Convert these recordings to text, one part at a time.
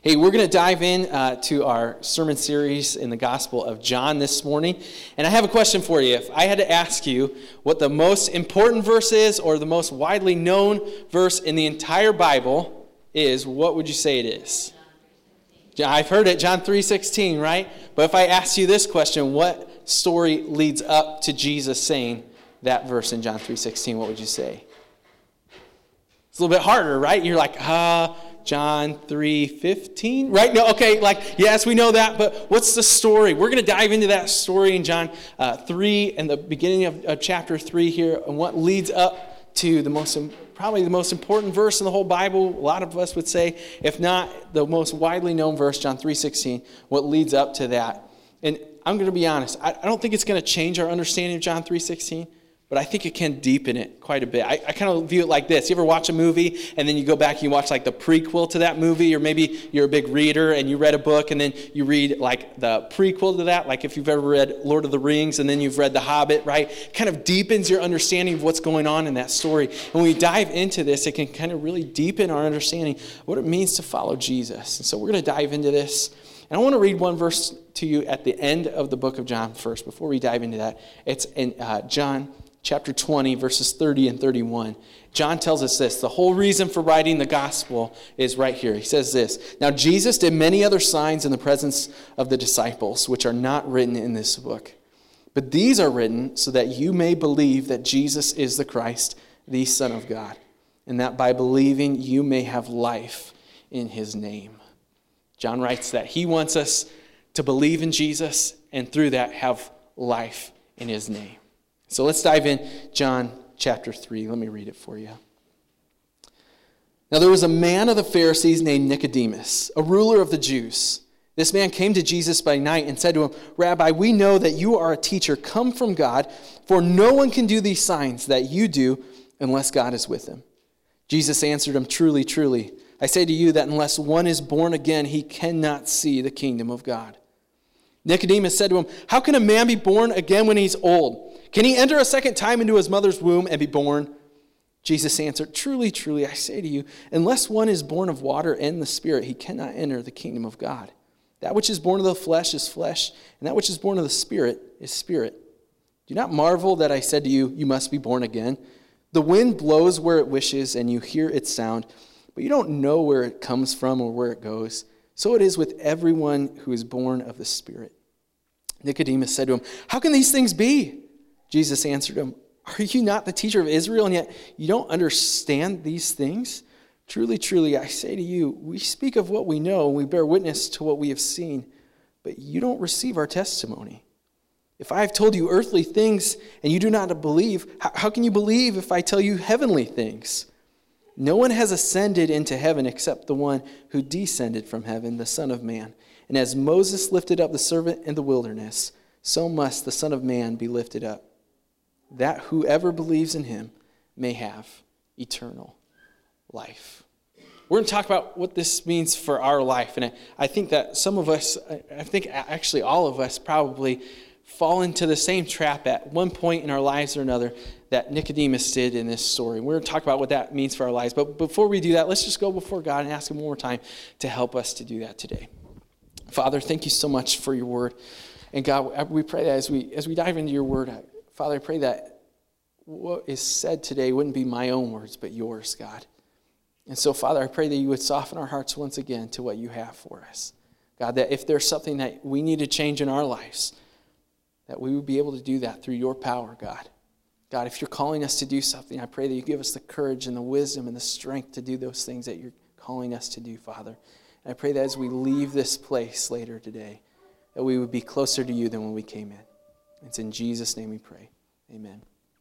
Hey, we're going to dive in to our sermon series in the Gospel of John this morning. And I have a question for you. If I had to ask you what the most important verse is or the most widely known verse in the entire Bible is, what would you say it is? I've heard it, John 3:16, right? But if I ask you this question, what story leads up to Jesus saying that verse in John 3:16, what would you say? It's a little bit harder, right? You're like, John 3:15, right? No, okay, yes, we know that, but what's the story? We're going to dive into that story in John 3 and the beginning of chapter 3 here, and what leads up to probably the most important verse in the whole Bible. A lot of us would say, if not the most widely known verse, John 3:16, what leads up to that. And I'm going to be honest, I don't think it's going to change our understanding of John 3:16. But I think it can deepen it quite a bit. I kind of view it like this. You ever watch a movie and then you go back and you watch the prequel to that movie, or maybe you're a big reader and you read a book and then you read the prequel to that, like if you've ever read Lord of the Rings and then you've read The Hobbit, right? It kind of deepens your understanding of what's going on in that story. And when we dive into this, it can kind of really deepen our understanding of what it means to follow Jesus. And so we're going to dive into this. And I want to read one verse to you at the end of the book of John first, before we dive into that. It's in John chapter 20, verses 30 and 31. John tells us this. The whole reason for writing the gospel is right here. He says this: "Now Jesus did many other signs in the presence of the disciples, which are not written in this book. But these are written so that you may believe that Jesus is the Christ, the Son of God, and that by believing you may have life in his name." John writes that he wants us to believe in Jesus and through that have life in his name. So let's dive in John chapter 3. Let me read it for you. "Now there was a man of the Pharisees named Nicodemus, a ruler of the Jews. This man came to Jesus by night and said to him, 'Rabbi, we know that you are a teacher come from God, for no one can do these signs that you do unless God is with him.' Jesus answered him, 'Truly, truly, I say to you that unless one is born again, he cannot see the kingdom of God.' Nicodemus said to him, 'How can a man be born again when he's old? Can he enter a second time into his mother's womb and be born?' Jesus answered, 'Truly, truly, I say to you, unless one is born of water and the Spirit, he cannot enter the kingdom of God. That which is born of the flesh is flesh, and that which is born of the Spirit is spirit. Do not marvel that I said to you, you must be born again. The wind blows where it wishes, and you hear its sound, but you don't know where it comes from or where it goes. So it is with everyone who is born of the Spirit.' Nicodemus said to him, 'How can these things be?' Jesus answered him, 'Are you not the teacher of Israel, and yet you don't understand these things? Truly, truly, I say to you, we speak of what we know, and we bear witness to what we have seen, but you don't receive our testimony. If I have told you earthly things, and you do not believe, how can you believe if I tell you heavenly things? No one has ascended into heaven except the one who descended from heaven, the Son of Man. And as Moses lifted up the serpent in the wilderness, so must the Son of Man be lifted up, that whoever believes in him may have eternal life." We're going to talk about what this means for our life. And I think that some of us, I think actually all of us probably fall into the same trap at one point in our lives or another that Nicodemus did in this story. We're going to talk about what that means for our lives. But before we do that, let's just go before God and ask him one more time to help us to do that today. Father, thank you so much for your word. And God, we pray that as we dive into your word, Father, I pray that what is said today wouldn't be my own words, but yours, God. And so, Father, I pray that you would soften our hearts once again to what you have for us. God, that if there's something that we need to change in our lives, that we would be able to do that through your power, God. God, if you're calling us to do something, I pray that you give us the courage and the wisdom and the strength to do those things that you're calling us to do, Father. And I pray that as we leave this place later today, that we would be closer to you than when we came in. It's in Jesus' name we pray. Amen.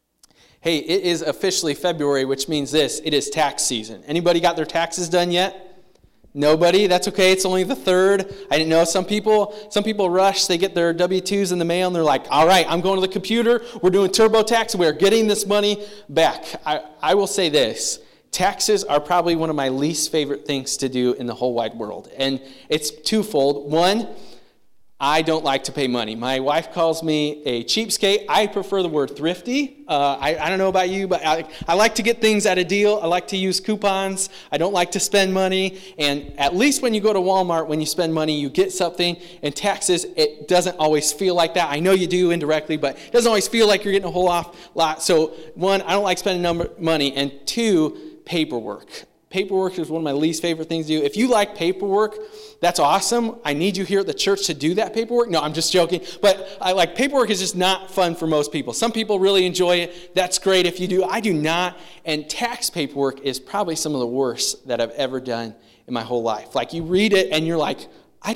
Hey, it is officially February, which means this: it is tax season. Anybody got their taxes done yet? Nobody? That's okay. It's only the 3rd. I didn't know. Some people rush. They get their W-2s in the mail, and they're like, all right, I'm going to the computer. We're doing TurboTax. We're getting this money back. I will say this. Taxes are probably one of my least favorite things to do in the whole wide world. And it's twofold. One, I don't like to pay money. My wife calls me a cheapskate. I prefer the word thrifty. I don't know about you, but I like to get things at a deal. I like to use coupons. I don't like to spend money. And at least when you go to Walmart, when you spend money, you get something. And taxes, it doesn't always feel like that. I know you do indirectly, but it doesn't always feel like you're getting a whole lot. So one, I don't like spending money. And two, paperwork. Paperwork is one of my least favorite things to do. If you like paperwork, that's awesome. I need you here at the church to do that paperwork. No, I'm just joking. But paperwork is just not fun for most people. Some people really enjoy it. That's great if you do. I do not. And tax paperwork is probably some of the worst that I've ever done in my whole life. Like, you read it and you're like,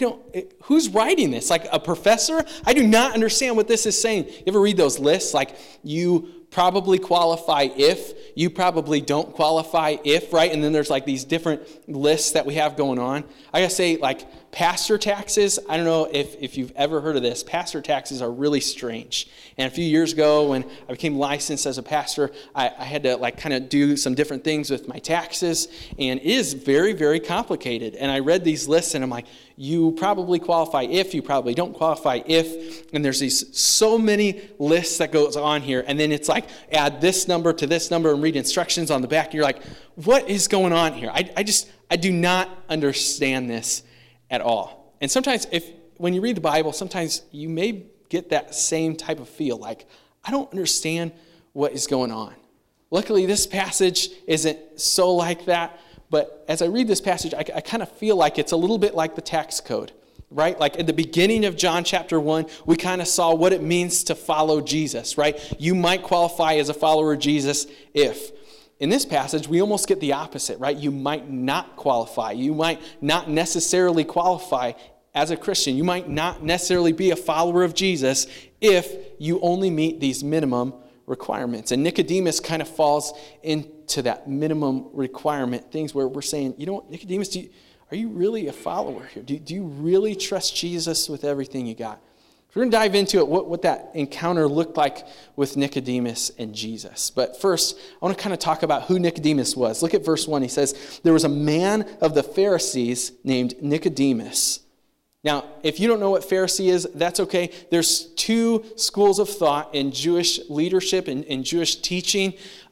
who's writing this? Like a professor? I do not understand what this is saying. You ever read those lists? Like, you probably qualify if, you probably don't qualify if, right? And then there's like these different lists that we have going on. I gotta say, like, pastor taxes, I don't know if you've ever heard of this. Pastor taxes are really strange. And a few years ago when I became licensed as a pastor, I had to kind of do some different things with my taxes. And it is very, very complicated. And I read these lists and I'm like, you probably qualify if, you probably don't qualify if. And there's these so many lists that goes on here. And then it's like, add this number to this number and read instructions on the back. And you're like, what is going on here? I do not understand this at all. And sometimes when you read the Bible, sometimes you may get that same type of feel, like, I don't understand what is going on. Luckily, this passage isn't so like that, but as I read this passage, I kind of feel like it's a little bit like the tax code, right? Like at the beginning of John chapter 1, we kind of saw what it means to follow Jesus, right? You might qualify as a follower of Jesus if. In this passage, we almost get the opposite, right? You might not qualify. You might not necessarily qualify as a Christian. You might not necessarily be a follower of Jesus if you only meet these minimum requirements. And Nicodemus kind of falls into that minimum requirement, things where we're saying, you know what, Nicodemus, are you really a follower here? Do you really trust Jesus with everything you got? We're going to dive into it, what that encounter looked like with Nicodemus and Jesus. But first, I want to kind of talk about who Nicodemus was. Look at verse 1. He says, there was a man of the Pharisees named Nicodemus. Now, if you don't know what Pharisee is, that's okay. There's two schools of thought in Jewish leadership and in Jewish teaching.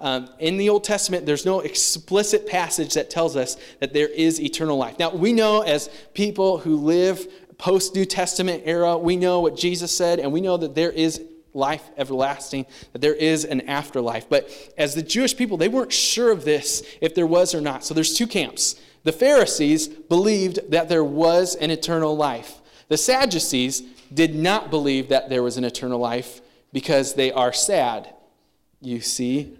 In the Old Testament, there's no explicit passage that tells us that there is eternal life. Now, we know as people who live post-New Testament era, we know what Jesus said, and we know that there is life everlasting, that there is an afterlife. But as the Jewish people, they weren't sure of this, if there was or not. So there's two camps. The Pharisees believed that there was an eternal life. The Sadducees did not believe that there was an eternal life because they are sad. You see?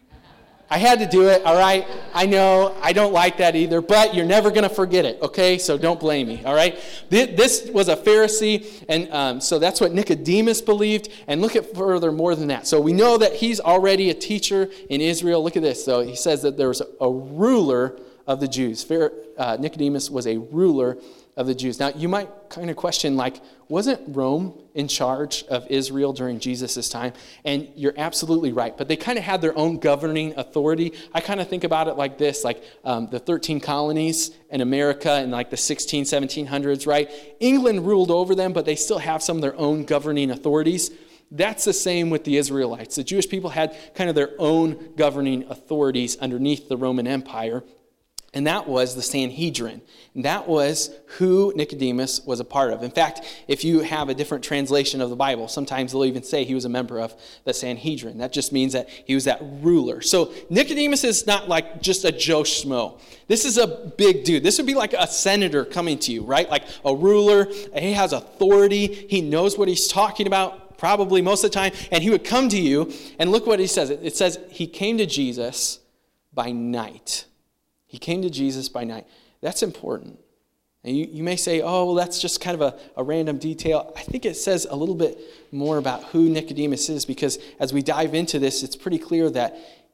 I had to do it, all right? I know, I don't like that either, but you're never going to forget it, okay? So don't blame me, all right? This was a Pharisee, and so that's what Nicodemus believed, and look at further more than that. So we know that he's already a teacher in Israel. Look at this, though. He says that there was a ruler of the Jews. Nicodemus was a ruler of the Jews. Now, you might kind of question, wasn't Rome in charge of Israel during Jesus' time? And you're absolutely right. But they kind of had their own governing authority. I kind of think about it like this, the 13 colonies in America in the 1700s, right? England ruled over them, but they still have some of their own governing authorities. That's the same with the Israelites. The Jewish people had kind of their own governing authorities underneath the Roman Empire. And that was the Sanhedrin. And that was who Nicodemus was a part of. In fact, if you have a different translation of the Bible, sometimes they'll even say he was a member of the Sanhedrin. That just means that he was that ruler. So Nicodemus is not like just a Joe Schmo. This is a big dude. This would be like a senator coming to you, right? Like a ruler. He has authority. He knows what he's talking about, probably most of the time. And he would come to you, and look what he says. It says he came to Jesus by night. He came to Jesus by night. That's important. And you may say, oh, well, that's just kind of a random detail. I think it says a little bit more about who Nicodemus is, because as we dive into this, it's pretty clear that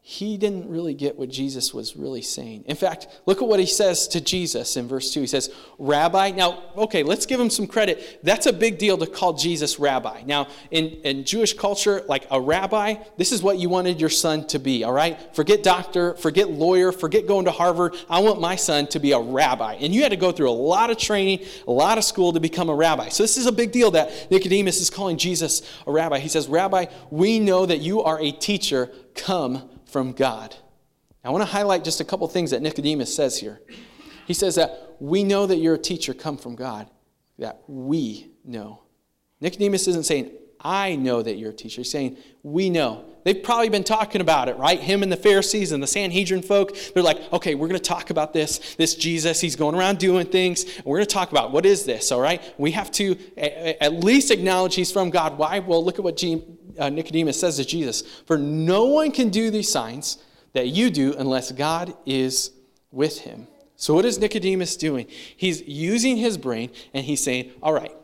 he didn't really get what Jesus was really saying. In fact, look at what he says to Jesus in verse 2. He says, Rabbi. Now, okay, let's give him some credit. That's a big deal to call Jesus rabbi. Now, in Jewish culture, like a rabbi, this is what you wanted your son to be, all right? Forget doctor, forget lawyer, forget going to Harvard. I want my son to be a rabbi. And you had to go through a lot of training, a lot of school to become a rabbi. So this is a big deal that Nicodemus is calling Jesus a rabbi. He says, Rabbi, we know that you are a teacher come from God. I want to highlight just a couple things that Nicodemus says here. He says that we know that you're a teacher come from God. That we know. Nicodemus isn't saying, I know that you're a teacher. He's saying, we know. They've probably been talking about it, right? Him and the Pharisees and the Sanhedrin folk. They're like, okay, we're going to talk about this Jesus. He's going around doing things. And we're going to talk about what is this, all right? We have to at least acknowledge he's from God. Why? Well, look at what Nicodemus says to Jesus. For no one can do these signs that you do unless God is with him. So what is Nicodemus doing? He's using his brain and he's saying, all right,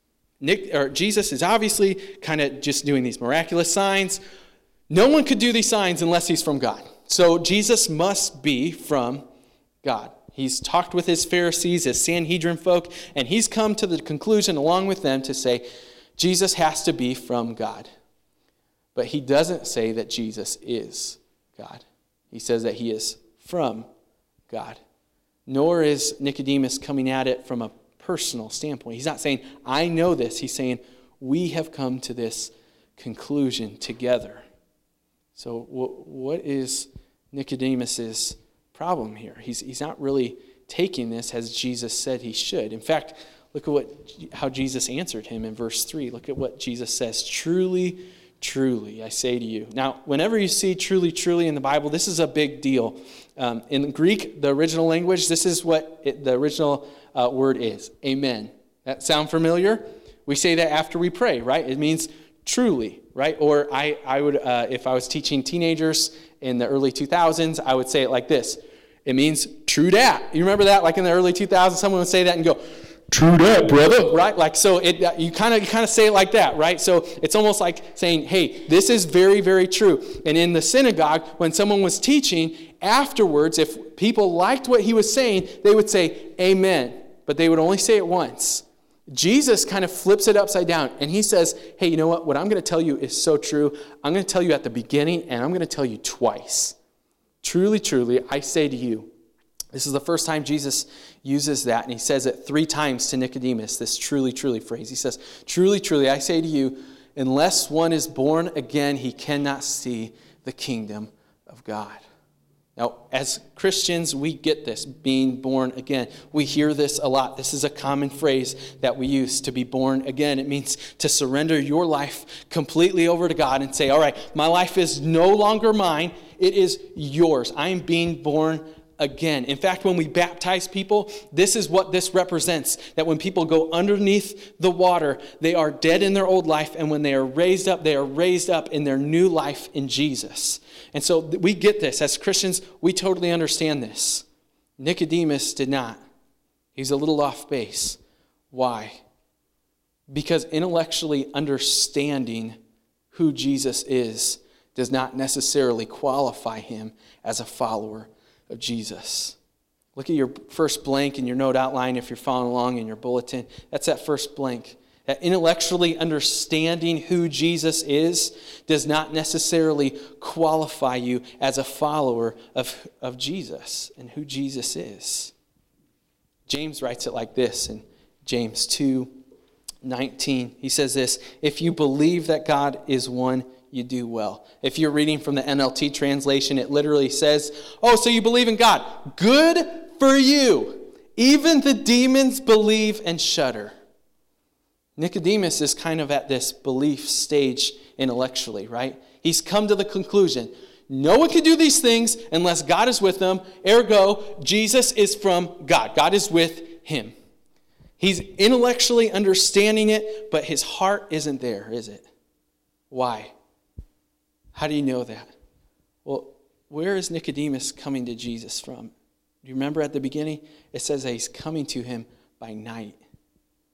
Jesus is obviously kind of just doing these miraculous signs. No one could do these signs unless he's from God. So Jesus must be from God. He's talked with his Pharisees, his Sanhedrin folk, and he's come to the conclusion along with them to say, Jesus has to be from God. But he doesn't say that Jesus is God. He says that he is from God. Nor is Nicodemus coming at it from a personal standpoint. He's not saying, I know this. He's saying, we have come to this conclusion together. So what is Nicodemus's problem here? He's not really taking this as Jesus said he should. In fact, look at how Jesus answered him in verse 3. Look at what Jesus says. Truly, truly, I say to you. Now, whenever you see truly, truly in the Bible, this is a big deal. In Greek, the original language, this is what the original word is. Amen. That sound familiar? We say that after we pray, right? It means truly, right? Or I would, if I was teaching teenagers in the early 2000s, I would say it like this. It means true dat. You remember that? Like in the early 2000s, someone would say that and go, true dat, brother. Right? Like, so you kind of say it like that, right? So it's almost like saying, hey, this is very, very true. And in the synagogue, when someone was teaching, afterwards, if people liked what he was saying, they would say, amen. But they would only say it once. Jesus kind of flips it upside down, and he says, hey, you know what? What I'm going to tell you is so true. I'm going to tell you at the beginning, and I'm going to tell you twice. Truly, truly, I say to you. This is the first time Jesus uses that, and he says it 3 times to Nicodemus, this truly, truly phrase. He says, truly, truly, I say to you, unless one is born again, he cannot see the kingdom of God. Now, as Christians, we get this, being born again. We hear this a lot. This is a common phrase that we use, to be born again. It means to surrender your life completely over to God and say, all right, my life is no longer mine. It is yours. I am being born again. In fact, when we baptize people, this is what this represents. That when people go underneath the water, they are dead in their old life. And when they are raised up in their new life in Jesus. And so we get this. As Christians, we totally understand this. Nicodemus did not. He's a little off base. Why? Because intellectually understanding who Jesus is does not necessarily qualify him as a follower of Jesus. Look at your first blank in your note outline if you're following along in your bulletin. That's that first blank. That intellectually understanding who Jesus is does not necessarily qualify you as a follower of Jesus and who Jesus is. James writes it like this in James 2:19. He says this, if you believe that God is one, you do well. If you're reading from the NLT translation, it literally says, oh, so you believe in God. Good for you. Even the demons believe and shudder. Nicodemus is kind of at this belief stage intellectually, right? He's come to the conclusion, no one can do these things unless God is with them. Ergo, Jesus is from God. God is with him. He's intellectually understanding it, but his heart isn't there, is it? Why? How do you know that? Well, where is Nicodemus coming to Jesus from? Do you remember at the beginning? It says that he's coming to him by night.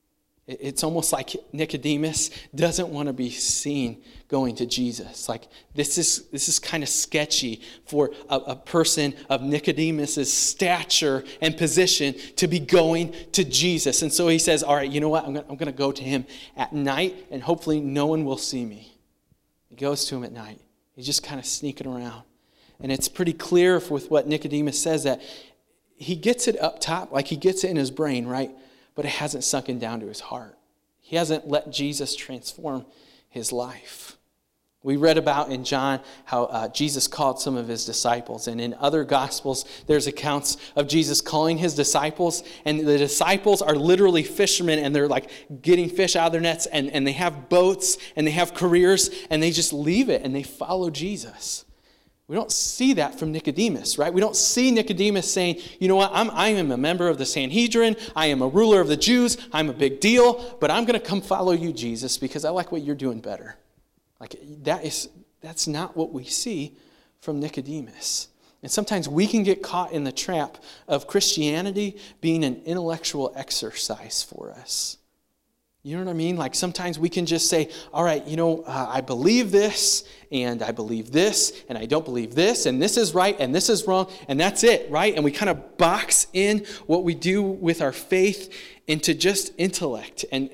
It's almost like Nicodemus doesn't want to be seen going to Jesus. Like this is kind of sketchy for a person of Nicodemus's stature and position to be going to Jesus. And so he says, all right, you know what? I'm going to go to him at night, and hopefully no one will see me. He goes to him at night. He's just kind of sneaking around. And it's pretty clear with what Nicodemus says that he gets it up top, like he gets it in his brain, right? But it hasn't sunken down to his heart. He hasn't let Jesus transform his life. We read about in John how Jesus called some of his disciples. And in other Gospels, there's accounts of Jesus calling his disciples. And the disciples are literally fishermen, and they're like getting fish out of their nets. And they have boats, and they have careers, and they just leave it, and they follow Jesus. We don't see that from Nicodemus, right? We don't see Nicodemus saying, you know what, I am a member of the Sanhedrin, I am a ruler of the Jews, I'm a big deal, but I'm going to come follow you, Jesus, because I like what you're doing better. Like that's not what we see from Nicodemus. And sometimes we can get caught in the trap of Christianity being an intellectual exercise for us. You know what I mean? Like sometimes we can just say, all right, I believe this, and I believe this, and I don't believe this, and this is right, and this is wrong, and that's it, right? And we kind of box in what we do with our faith into just intellect and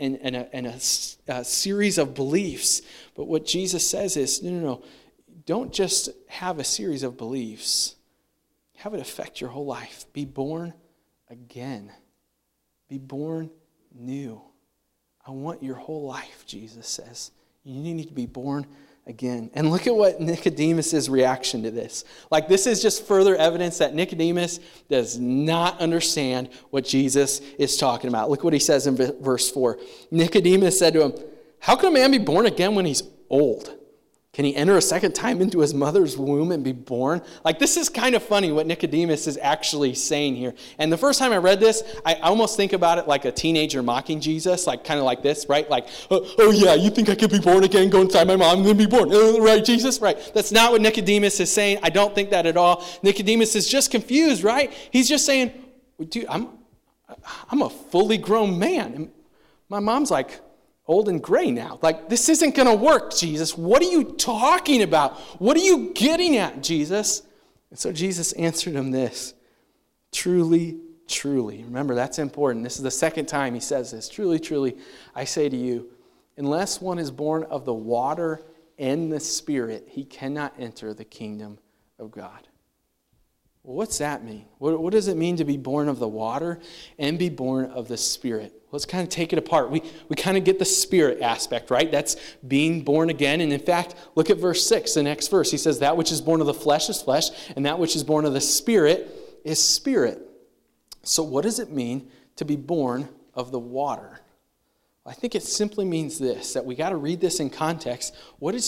a series of beliefs. But what Jesus says is, no. Don't just have a series of beliefs. Have it affect your whole life. Be born again. Be born new. I want your whole life, Jesus says. You need to be born again. And look at what Nicodemus' reaction to this. Like, this is just further evidence that Nicodemus does not understand what Jesus is talking about. Look what he says in verse 4. Nicodemus said to him, how can a man be born again when he's old? Can he enter a second time into his mother's womb and be born? Like, this is kind of funny what Nicodemus is actually saying here. And the first time I read this, I almost think about it like a teenager mocking Jesus, like kind of like this, right? Like, oh yeah, you think I could be born again, go inside my mom and then be born, right, Jesus? Right. That's not what Nicodemus is saying. I don't think that at all. Nicodemus is just confused, right? He's just saying, dude, I'm a fully grown man. And my mom's like old and gray now. Like, this isn't going to work, Jesus. What are you talking about? What are you getting at, Jesus? And so Jesus answered him this. Truly, truly. Remember, that's important. This is the second time he says this. Truly, truly, I say to you, unless one is born of the water and the Spirit, he cannot enter the kingdom of God. Well, what's that mean? What does it mean to be born of the water and be born of the Spirit? Let's kind of take it apart. We kind of get the Spirit aspect, right? That's being born again. And in fact, look at verse 6, the next verse. He says, that which is born of the flesh is flesh, and that which is born of the Spirit is spirit. So what does it mean to be born of the water? I think it simply means this, that we got to read this in context. What is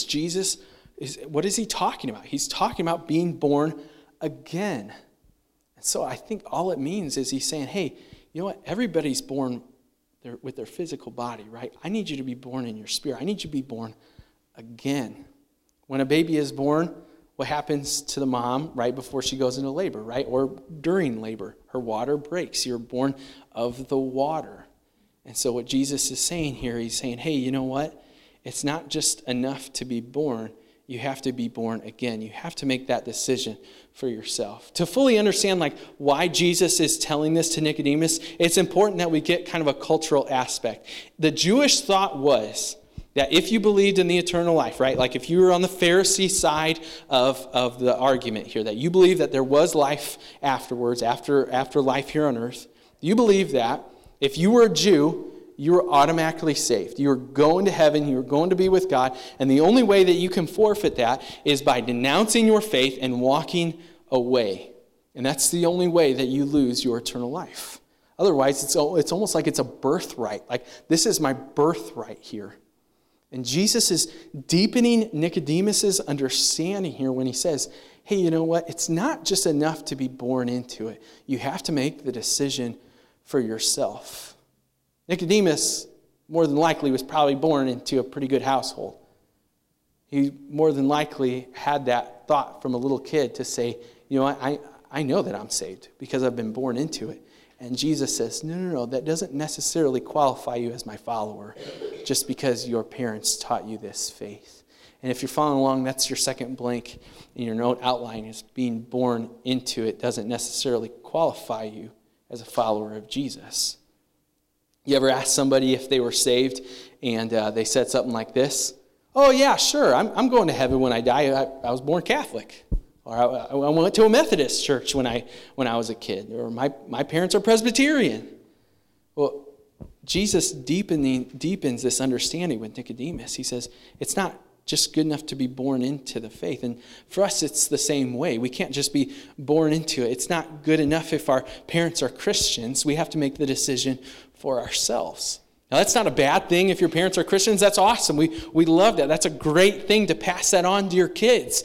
he talking about? He's talking about being born again. And so I think all it means is he's saying, hey, you know what? Everybody's born with their physical body, right? I need you to be born in your spirit. I need you to be born again. When a baby is born, what happens to the mom right before she goes into labor, right? Or during labor, her water breaks. You're born of the water. And so what Jesus is saying here, he's saying, hey, you know what? It's not just enough to be born. You have to be born again. You have to make that decision for yourself. To fully understand why Jesus is telling this to Nicodemus, it's important that we get kind of a cultural aspect. The Jewish thought was that if you believed in the eternal life, right? Like if you were on the Pharisee side of the argument here, that you believe that there was life afterwards, after life here on earth, you believe that if you were a Jew, you were automatically saved. You were going to heaven. You were going to be with God. And the only way that you can forfeit that is by denouncing your faith and walking away. And that's the only way that you lose your eternal life. Otherwise, it's almost like it's a birthright. Like, this is my birthright here. And Jesus is deepening Nicodemus's understanding here when he says, hey, you know what? It's not just enough to be born into it. You have to make the decision for yourself. Nicodemus, more than likely, was probably born into a pretty good household. He more than likely had that thought from a little kid to say, you know what, I know that I'm saved because I've been born into it. And Jesus says, no, that doesn't necessarily qualify you as my follower just because your parents taught you this faith. And if you're following along, that's your second blank in your note outline, is being born into it doesn't necessarily qualify you as a follower of Jesus. You ever ask somebody if they were saved and they said something like this? Oh, yeah, sure, I'm going to heaven when I die. I was born Catholic. Or I went to a Methodist church when I was a kid. Or my parents are Presbyterian. Well, Jesus deepens this understanding with Nicodemus. He says, it's not just good enough to be born into the faith. And for us, it's the same way. We can't just be born into it. It's not good enough if our parents are Christians. We have to make the decision for ourselves. Now, that's not a bad thing if your parents are Christians. That's awesome. We love that. That's a great thing to pass that on to your kids.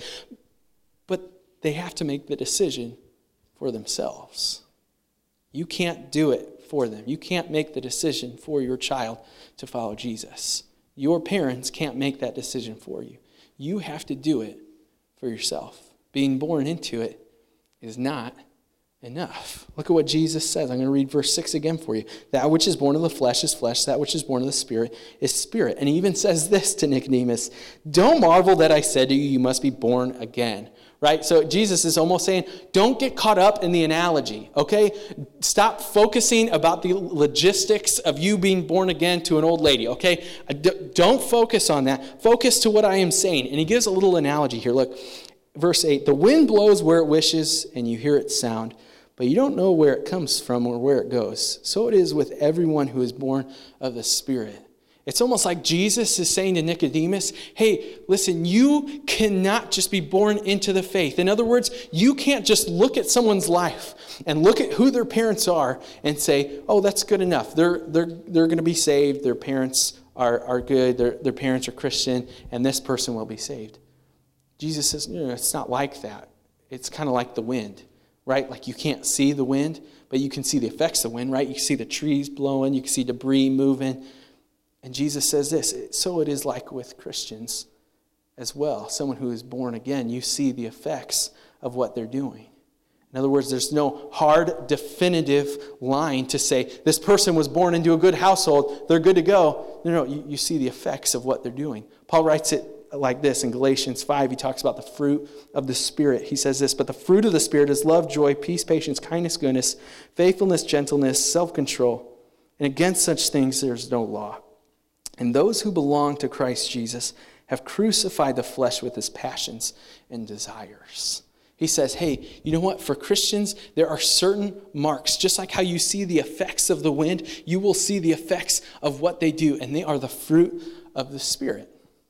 But they have to make the decision for themselves. You can't do it for them. You can't make the decision for your child to follow Jesus. Your parents can't make that decision for you. You have to do it for yourself. Being born into it is not enough. Look at what Jesus says. I'm going to read verse 6 again for you. That which is born of the flesh is flesh. That which is born of the Spirit is spirit. And he even says this to Nicodemus, don't marvel that I said to you, you must be born again. Right? So Jesus is almost saying, don't get caught up in the analogy, okay? Stop focusing about the logistics of you being born again to an old lady, okay? Don't focus on that. Focus to what I am saying. And he gives a little analogy here. Look, verse 8, the wind blows where it wishes and you hear its sound, but you don't know where it comes from or where it goes. So it is with everyone who is born of the Spirit. It's almost like Jesus is saying to Nicodemus, hey, listen, you cannot just be born into the faith. In other words, you can't just look at someone's life and look at who their parents are and say, oh, that's good enough. They're going to be saved. Their parents are good. Their parents are Christian, and this person will be saved. Jesus says, no, it's not like that. It's kind of like the wind, right? Like you can't see the wind, but you can see the effects of the wind, right? You can see the trees blowing. You can see debris moving. And Jesus says this, so it is like with Christians as well. Someone who is born again, you see the effects of what they're doing. In other words, there's no hard, definitive line to say, this person was born into a good household, they're good to go. No, you see the effects of what they're doing. Paul writes it like this in Galatians 5. He talks about the fruit of the Spirit. He says this, but the fruit of the Spirit is love, joy, peace, patience, kindness, goodness, faithfulness, gentleness, self-control. And against such things there's no law. And those who belong to Christ Jesus have crucified the flesh with its passions and desires. He says, hey, you know what? For Christians, there are certain marks. Just like how you see the effects of the wind, you will see the effects of what they do. And they are the fruit of the Spirit.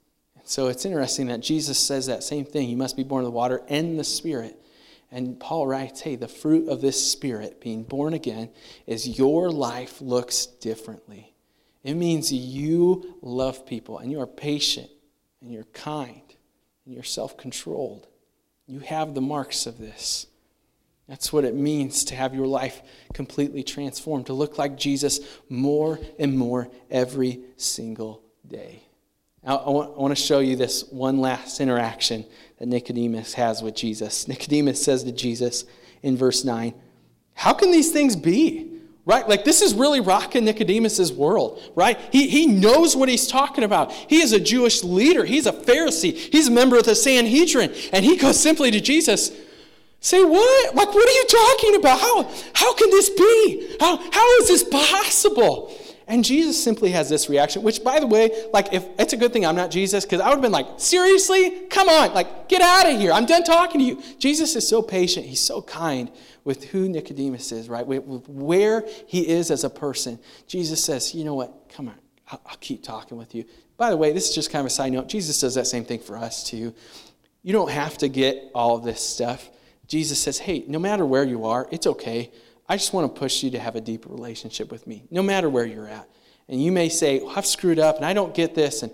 So it's interesting that Jesus says that same thing. You must be born of the water and the Spirit. And Paul writes, hey, the fruit of this Spirit, being born again, is your life looks differently. It means you love people and you are patient and you're kind and you're self-controlled. You have the marks of this. That's what it means to have your life completely transformed, to look like Jesus more and more every single day. Now, I want to show you this one last interaction that Nicodemus has with Jesus. Nicodemus says to Jesus in verse 9, how can these things be? Right? Like this is really rocking Nicodemus's world, right? He knows what he's talking about. He is a Jewish leader. He's a Pharisee. He's a member of the Sanhedrin. And he goes simply to Jesus, say, what? Like, what are you talking about? How can this be? How is this possible? And Jesus simply has this reaction, which, by the way, like, if it's a good thing I'm not Jesus, because I would have been like, seriously? Come on, like, get out of here. I'm done talking to you. Jesus is so patient. He's so kind with who Nicodemus is, right? With where he is as a person. Jesus says, you know what? Come on, I'll keep talking with you. By the way, this is just kind of a side note. Jesus does that same thing for us, too. You don't have to get all of this stuff. Jesus says, hey, no matter where you are, it's okay. I just want to push you to have a deeper relationship with me, no matter where you're at. And you may say, well, I've screwed up and I don't get this. And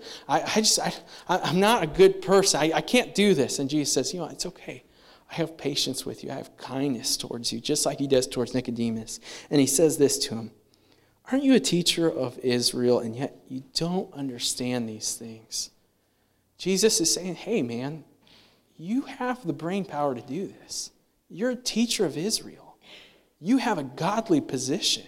I'm not a good person. I can't do this. And Jesus says, you know, it's okay. I have patience with you. I have kindness towards you, just like he does towards Nicodemus. And he says this to him, aren't you a teacher of Israel and yet you don't understand these things? Jesus is saying, hey, man, you have the brain power to do this. You're a teacher of Israel. You have a godly position.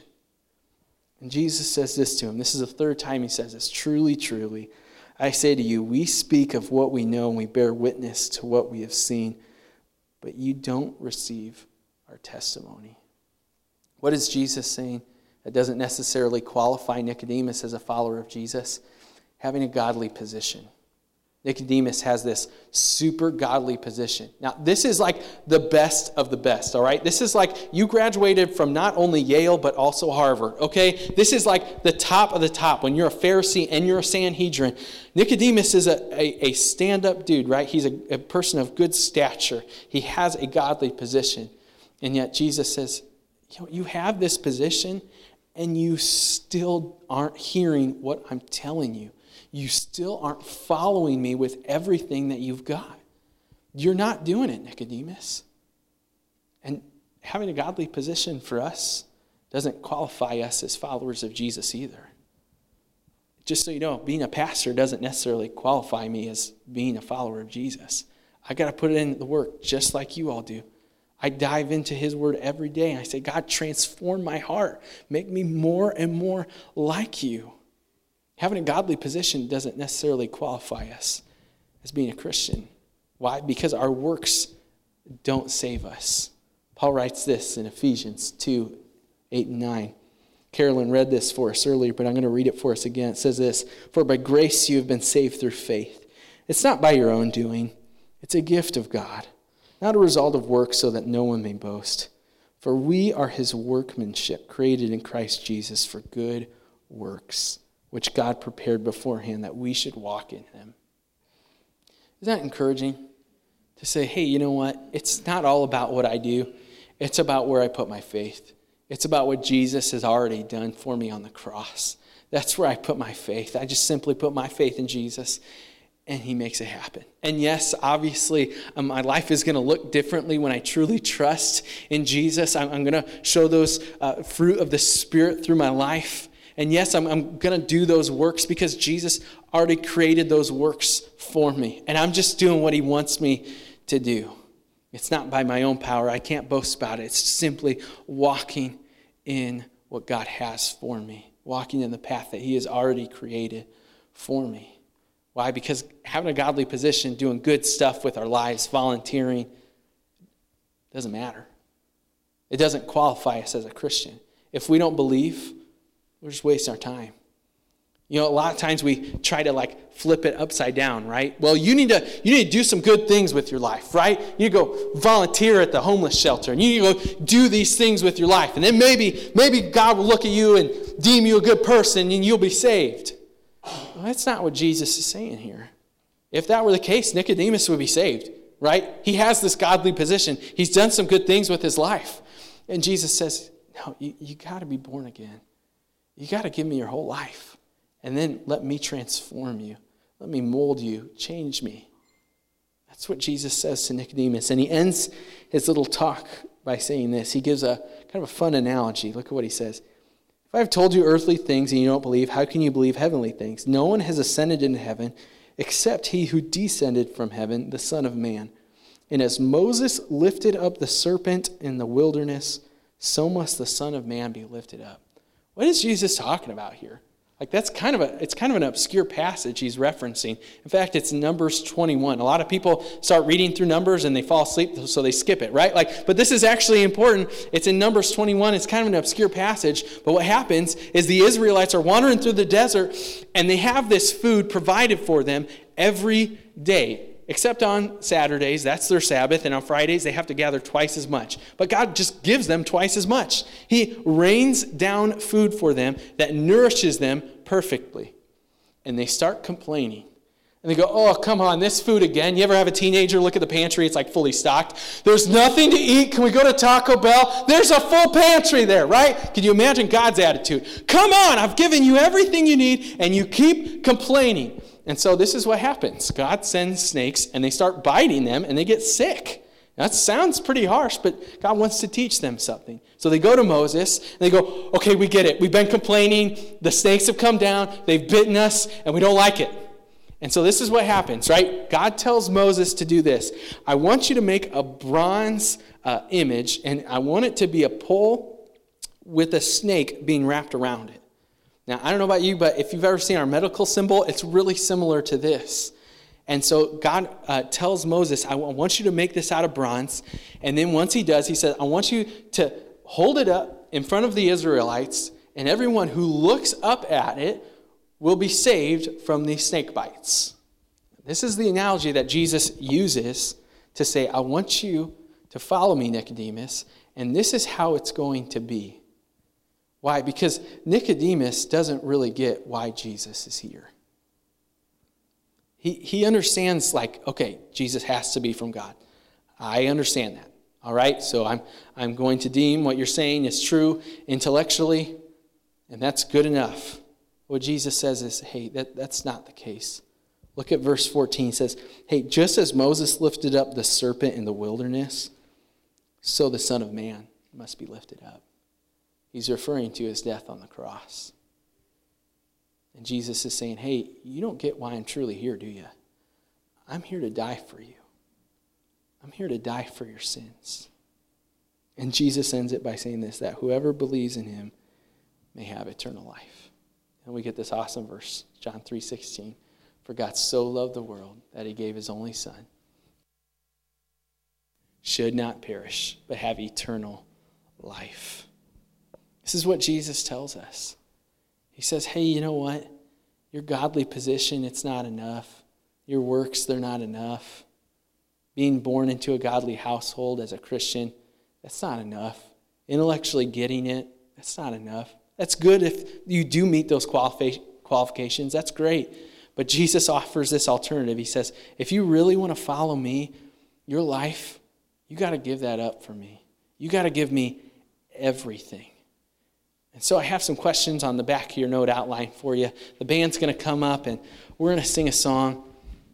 And Jesus says this to him. This is the third time he says this. Truly, truly, I say to you, we speak of what we know and we bear witness to what we have seen, but you don't receive our testimony. What is Jesus saying that doesn't necessarily qualify Nicodemus as a follower of Jesus? Having a godly position. Nicodemus has this super godly position. Now, this is like the best of the best, all right? This is like you graduated from not only Yale, but also Harvard, okay? This is like the top of the top. When you're a Pharisee and you're a Sanhedrin, Nicodemus is a stand-up dude, right? He's a person of good stature. He has a godly position. And yet Jesus says, you have this position, and you still aren't hearing what I'm telling you. You still aren't following me with everything that you've got. You're not doing it, Nicodemus. And having a godly position for us doesn't qualify us as followers of Jesus either. Just so you know, being a pastor doesn't necessarily qualify me as being a follower of Jesus. I got to put in the work just like you all do. I dive into his word every day and I say, God, transform my heart. Make me more and more like you. Having a godly position doesn't necessarily qualify us as being a Christian. Why? Because our works don't save us. Paul writes this in Ephesians 2, 8 and 9. Carolyn read this for us earlier, but I'm going to read it for us again. It says this, for by grace you have been saved through faith. It's not by your own doing. It's a gift of God, not a result of works so that no one may boast. For we are his workmanship, created in Christ Jesus for good works, which God prepared beforehand that we should walk in them. Isn't that encouraging? To say, hey, you know what? It's not all about what I do. It's about where I put my faith. It's about what Jesus has already done for me on the cross. That's where I put my faith. I just simply put my faith in Jesus, and he makes it happen. And yes, obviously, my life is going to look differently when I truly trust in Jesus. I'm going to show those fruit of the Spirit through my life. And yes, I'm going to do those works because Jesus already created those works for me. And I'm just doing what he wants me to do. It's not by my own power. I can't boast about it. It's simply walking in what God has for me. Walking in the path that he has already created for me. Why? Because having a godly position, doing good stuff with our lives, volunteering, doesn't matter. It doesn't qualify us as a Christian. If we don't believe, we're just wasting our time. You know, a lot of times we try to flip it upside down, right? Well, you need to do some good things with your life, right? You need to go volunteer at the homeless shelter, and you need to go do these things with your life, and then maybe God will look at you and deem you a good person, and you'll be saved. Well, that's not what Jesus is saying here. If that were the case, Nicodemus would be saved, right? He has this godly position. He's done some good things with his life, and Jesus says, no, you got to be born again. You got to give me your whole life. And then let me transform you. Let me mold you. Change me. That's what Jesus says to Nicodemus. And he ends his little talk by saying this. He gives a kind of a fun analogy. Look at what he says. If I have told you earthly things and you don't believe, how can you believe heavenly things? No one has ascended into heaven except he who descended from heaven, the Son of Man. And as Moses lifted up the serpent in the wilderness, so must the Son of Man be lifted up. What is Jesus talking about here? It's kind of an obscure passage he's referencing. In fact, it's Numbers 21. A lot of people start reading through Numbers and they fall asleep, so they skip it, right? But this is actually important. It's in Numbers 21. It's kind of an obscure passage. But what happens is the Israelites are wandering through the desert and they have this food provided for them every day. Except on Saturdays, that's their Sabbath, and on Fridays they have to gather twice as much. But God just gives them twice as much. He rains down food for them that nourishes them perfectly. And they start complaining. And they go, oh, come on, this food again. You ever have a teenager look at the pantry? It's fully stocked. There's nothing to eat. Can we go to Taco Bell? There's a full pantry there, right? Can you imagine God's attitude? Come on, I've given you everything you need, and you keep complaining. And so this is what happens. God sends snakes, and they start biting them, and they get sick. Now, that sounds pretty harsh, but God wants to teach them something. So they go to Moses, and they go, okay, we get it. We've been complaining. The snakes have come down. They've bitten us, and we don't like it. And so this is what happens, right? God tells Moses to do this. I want you to make a bronze image, and I want it to be a pole with a snake being wrapped around it. Now, I don't know about you, but if you've ever seen our medical symbol, it's really similar to this. And so God tells Moses, I want you to make this out of bronze. And then once he does, he says, I want you to hold it up in front of the Israelites, and everyone who looks up at it will be saved from these snake bites. This is the analogy that Jesus uses to say, I want you to follow me, Nicodemus, and this is how it's going to be. Why? Because Nicodemus doesn't really get why Jesus is here. He understands, like, okay, Jesus has to be from God. I understand that. All right, so I'm going to deem what you're saying is true intellectually, and that's good enough. What Jesus says is, hey, that's not the case. Look at verse 14. It says, hey, just as Moses lifted up the serpent in the wilderness, so the Son of Man must be lifted up. He's referring to his death on the cross. And Jesus is saying, hey, you don't get why I'm truly here, do you? I'm here to die for you. I'm here to die for your sins. And Jesus ends it by saying this, that whoever believes in him may have eternal life. And we get this awesome verse, John 3:16. For God so loved the world that he gave his only Son, should not perish, but have eternal life. This is what Jesus tells us. He says, hey, you know what? Your godly position, it's not enough. Your works, they're not enough. Being born into a godly household as a Christian, that's not enough. Intellectually getting it, that's not enough. That's good if you do meet those qualifications. That's great. But Jesus offers this alternative. He says, if you really want to follow me, your life, you got to give that up for me. You got to give me everything. And so I have some questions on the back of your note outline for you. The band's going to come up and we're going to sing a song.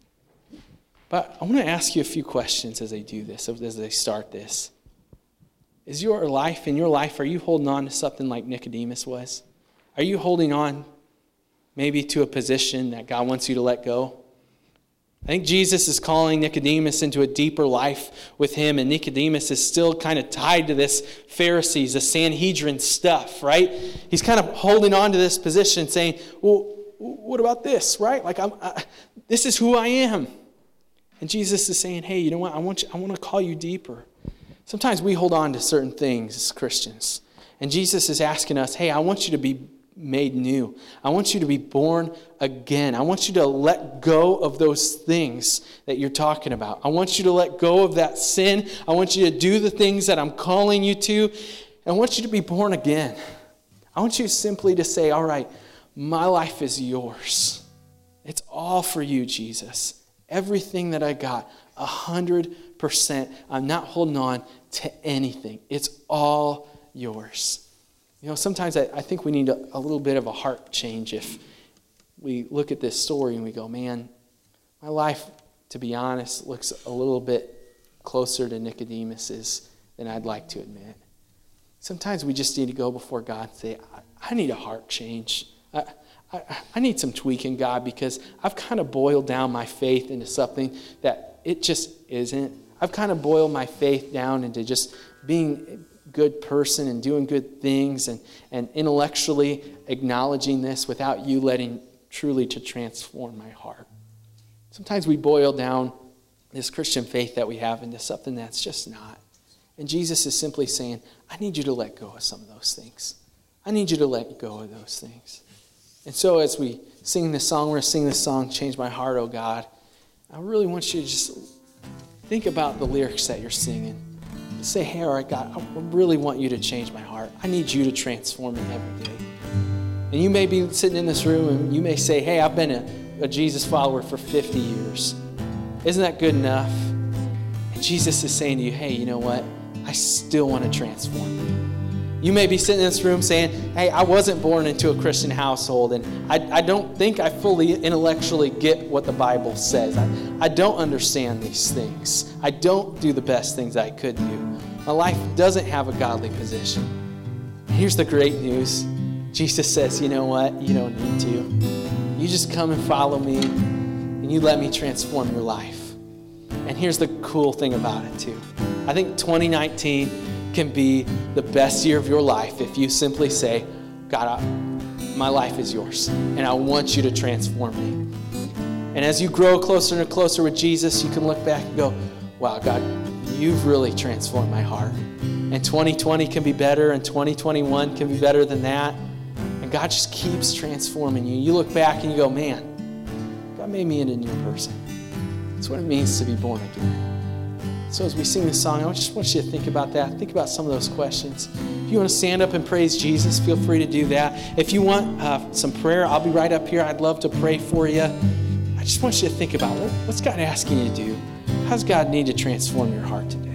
But I want to ask you a few questions as they do this, as they start this. Is your life, are you holding on to something like Nicodemus was? Are you holding on maybe to a position that God wants you to let go? I think Jesus is calling Nicodemus into a deeper life with him, and Nicodemus is still kind of tied to this Pharisees, the Sanhedrin stuff, right? He's kind of holding on to this position saying, well, what about this, right? Like, this is who I am. And Jesus is saying, hey, you know what? I want to call you deeper. Sometimes we hold on to certain things as Christians. And Jesus is asking us, hey, I want you to be made new. I want you to be born again. I want you to let go of those things that you're talking about. I want you to let go of that sin. I want you to do the things that I'm calling you to. I want you to be born again. I want you simply to say, all right, my life is yours. It's all for you, Jesus. Everything that I got, 100%. I'm not holding on to anything. It's all yours. You know, sometimes I think we need a little bit of a heart change if we look at this story and we go, man, my life, to be honest, looks a little bit closer to Nicodemus's than I'd like to admit. Sometimes we just need to go before God and say, I need a heart change. I need some tweaking, God, because I've kind of boiled down my faith into something that it just isn't. I've kind of boiled my faith down into just being a good person and doing good things and intellectually acknowledging this without you letting truly to transform my heart. Sometimes we boil down this Christian faith that we have into something that's just not. And Jesus is simply saying, I need you to let go of some of those things. I need you to let go of those things. And so as we sing this song, we're going to sing this song, Change My Heart, Oh God. I really want you to just think about the lyrics that you're singing. Say, hey, all right, God, I really want you to change my heart. I need you to transform it every day. And you may be sitting in this room and you may say, hey, I've been a Jesus follower for 50 years. Isn't that good enough? And Jesus is saying to you, hey, you know what? I still want to transform you. You may be sitting in this room saying, hey, I wasn't born into a Christian household, and I don't think I fully intellectually get what the Bible says. I don't understand these things. I don't do the best things I could do. My life doesn't have a godly position. Here's the great news. Jesus says, you know what? You don't need to. You just come and follow me, and and you let me transform your life. And here's the cool thing about it too. I think 2019 can be the best year of your life if you simply say, God, my life is yours, and I want you to transform me. And as you grow closer and closer with Jesus, you can look back and go, wow, God, you've really transformed my heart. And 2020 can be better, and 2021 can be better than that. And God just keeps transforming you. You look back and you go, man, God made me into a new person. That's what it means to be born again. So as we sing this song, I just want you to think about that. Think about some of those questions. If you want to stand up and praise Jesus, feel free to do that. If you want some prayer, I'll be right up here. I'd love to pray for you. I just want you to think about what's God asking you to do? How's God need to transform your heart today?